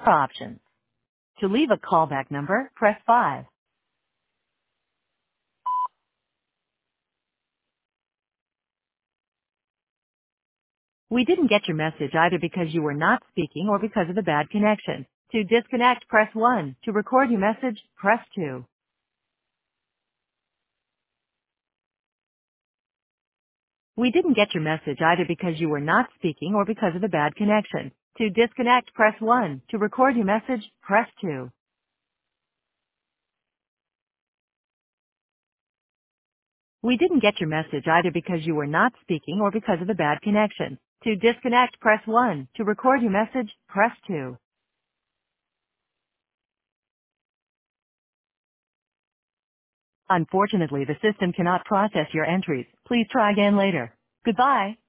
Options. To leave a callback number, press 5. We didn't get your message either because you were not speaking or because of a bad connection. To disconnect, press 1. To record your message, press 2. We didn't get your message either because you were not speaking or because of a bad connection. To disconnect, press 1. To record your message, press 2. We didn't get your message either because you were not speaking or because of a bad connection. To disconnect, press 1. To record your message, press 2. Unfortunately, the system cannot process your entries. Please try again later. Goodbye.